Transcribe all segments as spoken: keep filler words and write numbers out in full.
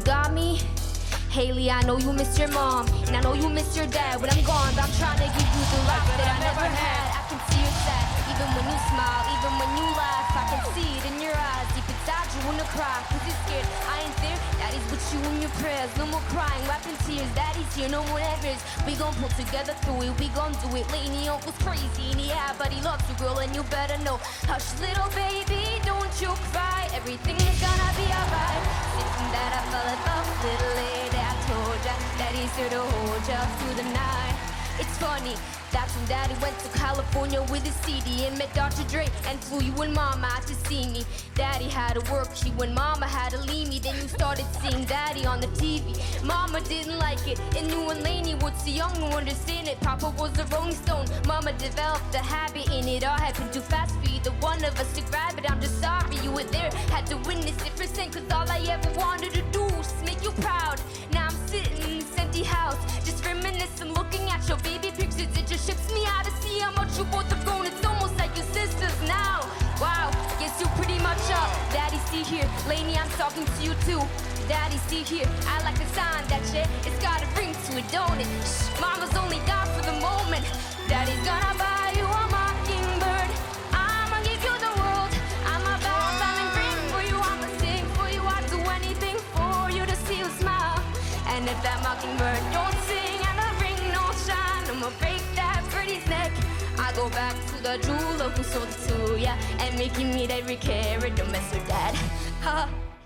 got me. Haley, I know you miss your mom, and I know you miss your dad. When I'm gone, but I'm trying to give you the life that I never had. I can see you're sad, even when you smile, even when you laugh. I can see it in your eyes, deep inside you wanna cry, cause you're scared, I ain't there. Daddy's with you in your prayers, no more crying, wiping tears. Daddy's here, no more nightmares. We gon' pull together through it, we gon' do it. Laney uncle's crazy, and yeah, but he loves you, girl, and you better know. Hush, little baby, don't you cry, everything's gonna be alright. Thinking that I fell in love, little lady, I told ya, Daddy's here to hold ya through the night. It's funny, that's when Daddy went to California with his C D and met Doctor Dre and flew you and Mama out to see me. Daddy had to work you and Mama had to leave me. Then you started seeing Daddy on the T V. Mama didn't like it and you and Laney were too young to understand it. Papa was a Rolling Stone, Mama developed a habit, and it all happened too fast for either one of us to grab it. I'm just sorry you were there, had to witness it firsthand, cause all I ever wanted to do was make you proud. Now I'm sitting in this empty house, just reminiscing, looking at your baby pictures. It just ships me out to see how much you both have grown. It's almost like your sisters now. Wow, guess you pretty much up. Daddy, see here, Laney, I'm talking to you too. Daddy, see here, I like the sign that shit. It's got a ring to it, don't it? Shh, Mama's only down for the moment. Daddy's gonna buy you a mockingbird. I'ma give you the world. I'ma bow down and bring for you. I'ma sing for you. I'll do anything for you to see you smile. And if that mockingbird don't sing and the ring don't shine, I'ma break that birdie's neck. I go back to the jeweler who sold it to ya and make you meet every carat. Don't mess with Dad. Ha.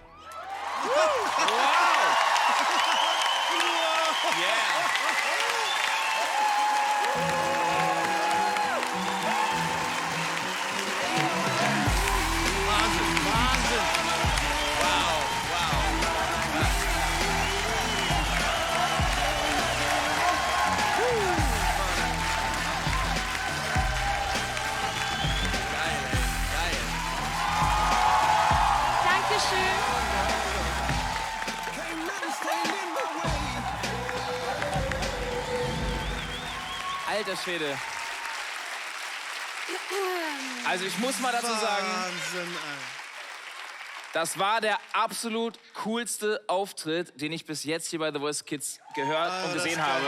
Wow. Yeah. Wahnsinn, Wahnsinn. Wow, wow. Geil, ey, geil. Dankeschön. Alter Schwede. Also ich muss mal dazu sagen, Wahnsinn, ey. das war der absolut coolste Auftritt, den ich bis jetzt hier bei The Voice Kids gehört Ah, und das gesehen ist geil.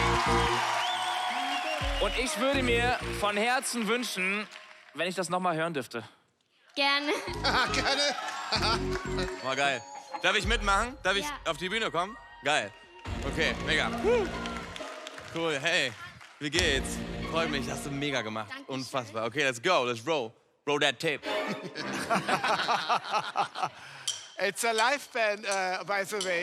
habe. Und ich würde mir von Herzen wünschen, wenn ich das noch mal hören dürfte. Gerne. Gerne. War geil. Darf ich mitmachen? Darf ich Ja. auf die Bühne kommen? Geil. Okay, mega. Cool, hey, wie geht's? Freut mich, hast du mega gemacht. Dankeschön. Unfassbar. Okay, let's go, let's roll. Roll that tape. It's a live band, uh, by the way.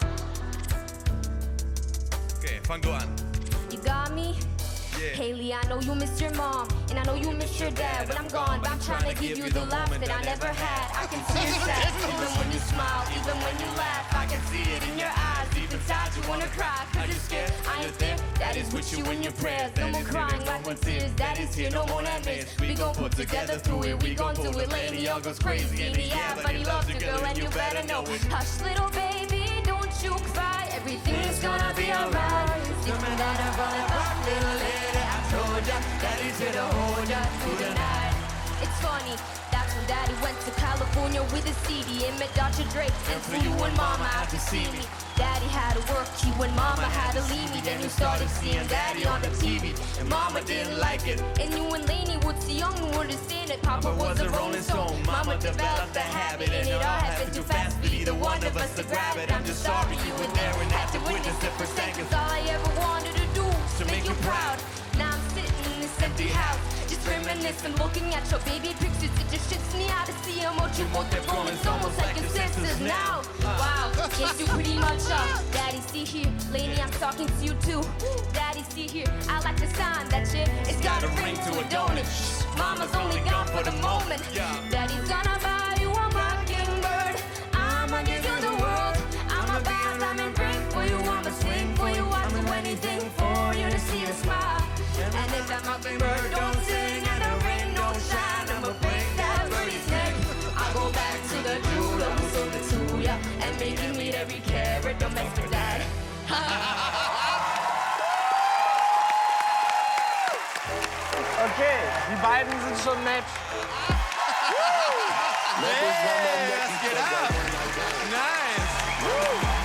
Okay, fang du an. You got me? Yeah. Haley, I know you miss your mom, and I know you miss your dad. When I'm gone, but I'm trying to give you the life that I never had. I can see your sad, even when you smile, even when you laugh. I can see it in your eyes, deep inside you wanna cry, cause you're scared, I ain't there. Daddy's with you in your prayers, no more crying, wiping tears. Daddy's here, no more nightmares. We gon' put together through it, we gon' do it. Laney, y'all goes crazy, and yeah, but he loves you, girl, and you better know. Hush, little baby, don't you cry, everything's gonna be alright. Thinking that I'm running up, little lady, I told ya, Daddy's here to hold ya through the night. It's funny, that's when Daddy went to California with his C D and met Doctor Dre and flew you and Mama out to see me. Daddy had to work you and Mama had to leave me. Then you started seeing Daddy on the T V and Mama didn't like it. And you and Laney were too young to understand it. Papa was a Rolling Stone, Mama developed a habit, and it all happened too fast for either one of us to grab it. I'm just sorry you were there and had to witness it firsthand, cause all I ever wanted to do was to make you proud. Now I'm sitting in this empty house, just reminiscing, looking at your baby pictures. It just shits me out to see how much you both have grown. It's almost like your sisters now. Wow, yes, you pretty much are. Daddy, see here, Laney, I'm talking to you too. Daddy, see here, I like the sign that shit. It's got a ring to it, don't it? Shh, Mama's only gone for the moment. Daddy's gonna buy you a mockingbird. I'ma give you the world. I'ma bow down and bring for you. I'ma swing for you. I'll do anything for you to see you smile. And if that mockingbird don't sing and the ring don't shine, I'ma break that birdie's neck. I'll go back to the jeweler who sold it to ya and make you meet every carat. Don't mess with that. Okay, die beiden sind schon nett. Hey, das geht ab. Nice.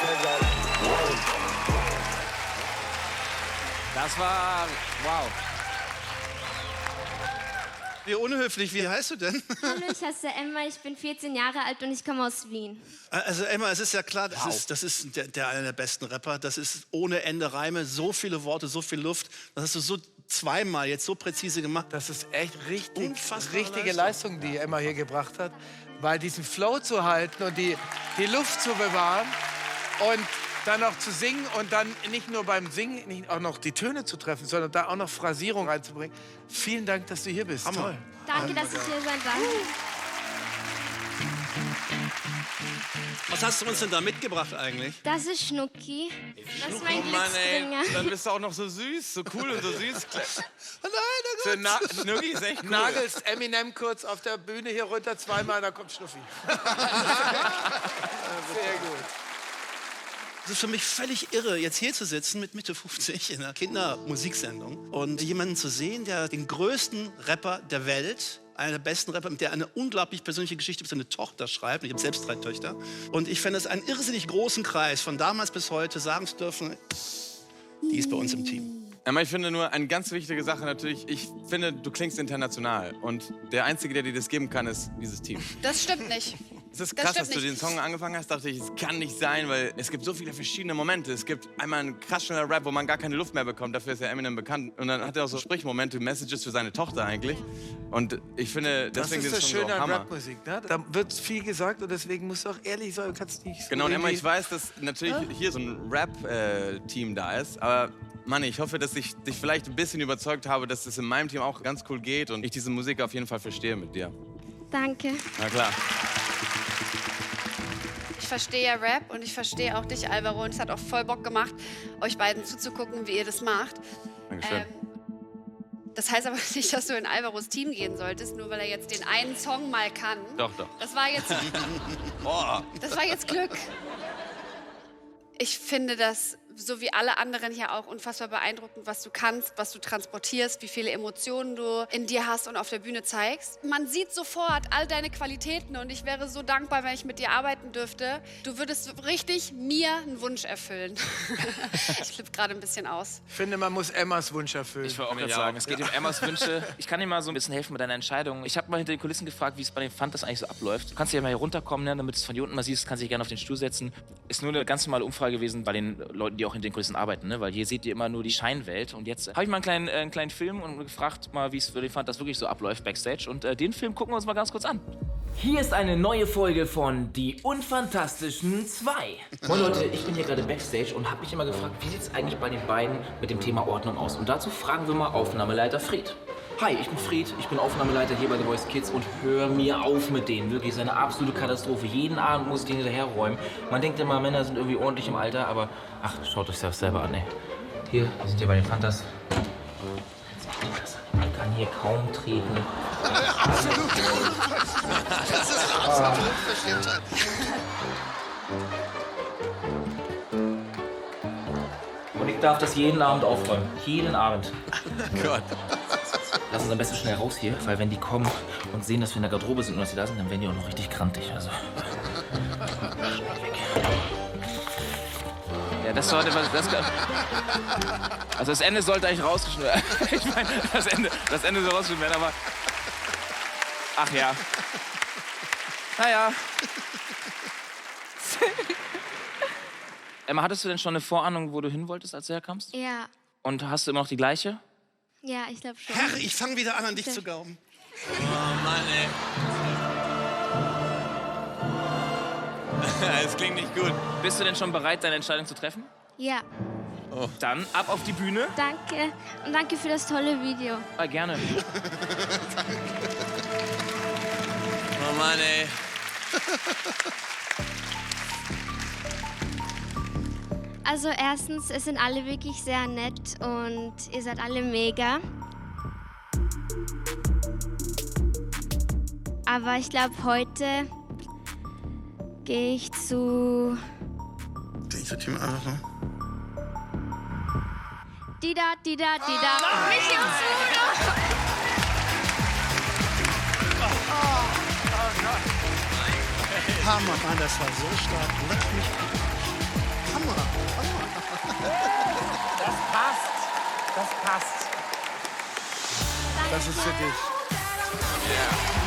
Das war, wow. Wie unhöflich, wie heißt du denn? Hallo, ich heiße Emma, ich bin vierzehn Jahre alt und ich komme aus Wien. Also Emma, es ist ja klar, das wow. ist, das ist der, der einer der besten Rapper. Das ist ohne Ende Reime, so viele Worte, so viel Luft. Das hast du so zweimal jetzt so präzise gemacht. Das ist echt richtig, Unfassbare richtige Leistung. Leistung, die Emma hier gebracht hat. Weil diesen Flow zu halten und die, die Luft zu bewahren und dann noch zu singen und dann nicht nur beim Singen nicht auch noch die Töne zu treffen, sondern da auch noch Phrasierung reinzubringen. Vielen Dank, dass du hier bist. Hammer. Toll. Danke, dass ich hier sein darf. Was hast du uns denn da mitgebracht eigentlich? Das ist Schnucki. Das ist mein Oh Mann, ey, Glücksbringer. dann bist du auch noch so süß, so cool und so süß. Oh nein, oh Für Na Schnuggi ist echt cool. Nagelst Eminem kurz auf der Bühne hier runter zweimal, dann kommt Schnuffi. Sehr gut. Es ist für mich völlig irre, jetzt hier zu sitzen mit Mitte fünfzig in einer Kindermusiksendung und jemanden zu sehen, der den größten Rapper der Welt, einer der besten Rapper, mit der eine unglaublich persönliche Geschichte über seine Tochter schreibt. Ich habe selbst drei Töchter. Und ich fände es einen irrsinnig großen Kreis, von damals bis heute sagen zu dürfen, die ist bei uns im Team. Aber ich finde nur eine ganz wichtige Sache natürlich, ich finde, du klingst international. Und der Einzige, der dir das geben kann, ist dieses Team. Das stimmt nicht. Es ist Das krass, stimmt dass du nicht. den Song angefangen hast, dachte ich, es kann nicht sein, weil es gibt so viele verschiedene Momente. Es gibt einmal einen krass schneller Rap, wo man gar keine Luft mehr bekommt, dafür ist ja Eminem bekannt. Und dann hat er auch so Sprichmomente, Messages für seine Tochter eigentlich. Und ich finde, deswegen Das ist das Song Schöne auch an Hammer. Rapmusik. Ne? Da wird viel gesagt und deswegen musst du auch ehrlich sein. Du kannst nicht so Genau, und Emma, irgendwie- ich weiß, dass natürlich hier so ein Rap-Team da ist, aber Mann, ich hoffe, dass ich dich vielleicht ein bisschen überzeugt habe, dass es in meinem Team auch ganz cool geht und ich diese Musik auf jeden Fall verstehe mit dir. Danke. Na klar. Ich verstehe ja Rap und ich verstehe auch dich, Alvaro. Und es hat auch voll Bock gemacht, euch beiden zuzugucken, wie ihr das macht. Dankeschön. Ähm, das heißt aber nicht, dass du in Alvaros Team gehen solltest, nur weil er jetzt den einen Song mal kann. Doch, doch. Das war jetzt, Boah. das war jetzt Glück. Ich finde das, so wie alle anderen hier auch, unfassbar beeindruckend, was du kannst, was du transportierst, wie viele Emotionen du in dir hast und auf der Bühne zeigst. Man sieht sofort all deine Qualitäten und ich wäre so dankbar, wenn ich mit dir arbeiten dürfte. Du würdest richtig mir einen Wunsch erfüllen. Ich flippe gerade ein bisschen aus. Ich finde, man muss Emmas Wunsch erfüllen. Ich wollte auch Ja. gerade sagen, es geht um Emmas Wünsche. Ich kann dir mal so ein bisschen helfen mit deiner Entscheidung. Ich habe mal hinter den Kulissen gefragt, wie es bei den Fantas eigentlich so abläuft. Du kannst ja mal hier runterkommen, ne, damit du es von hier unten mal siehst, kannst dich gerne auf den Stuhl setzen. Ist nur eine ganz normale Umfrage gewesen bei den Leuten, die auch hinter den Kulissen arbeiten, ne? Weil hier seht ihr immer nur die Scheinwelt. Und jetzt habe ich mal einen kleinen, äh, einen kleinen Film und gefragt, mal, wie es für den Fantas wirklich so abläuft backstage. Und äh, den Film gucken wir uns mal ganz kurz an. Hier ist eine neue Folge von Die Unfantastischen zwei. Moin Leute, ich bin hier gerade Backstage und habe mich immer gefragt, wie sieht es eigentlich bei den beiden mit dem Thema Ordnung aus? Und dazu fragen wir mal Aufnahmeleiter Fried. Hi, ich bin Fried, ich bin Aufnahmeleiter hier bei The Voice Kids und hör mir auf mit denen. Wirklich, ist eine absolute Katastrophe. Jeden Abend muss ich den hinterherräumen. Man denkt immer, Männer sind irgendwie ordentlich im Alter, aber ach, schaut euch das selber an, ey. Hier, wir sind hier bei den Fantas. Man kann hier kaum treten. Absolut. Das ist eine absolute Unverschämtheit. Und ich darf das jeden Abend aufräumen. Jeden Abend. Gott. Lass uns am besten schnell raus hier, weil wenn die kommen und sehen, dass wir in der Garderobe sind und dass sie da sind, dann werden die auch noch richtig krantig. Also. Ja, das sollte was. Das, also das Ende sollte eigentlich rausgeschnitten werden. Ich meine, das Ende, das Ende soll rausgeschnitten werden, aber. Ach ja. Naja. Emma, hattest du denn schon eine Vorahnung, wo du hin wolltest, als du herkamst? Ja, Und hast du immer noch die gleiche? ja, ich glaube schon. Herr, ich fange wieder an, an dich zu glauben. Oh Mann, ey. Es klingt nicht gut. Bist du denn schon bereit, deine Entscheidung zu treffen? Ja, Dann ab auf die Bühne. danke. Und danke für das tolle Video. Ah, gerne. Oh Mann, ey. Also erstens, es sind alle wirklich sehr nett und ihr seid alle mega. Aber ich glaube, heute gehe ich zu Ich zu Team einfach so. Dida, Dida, Dida. Michi und Sudo. Hammer, Mann, das war so stark. Lass mich. Gast. Das ist für dich. Yeah.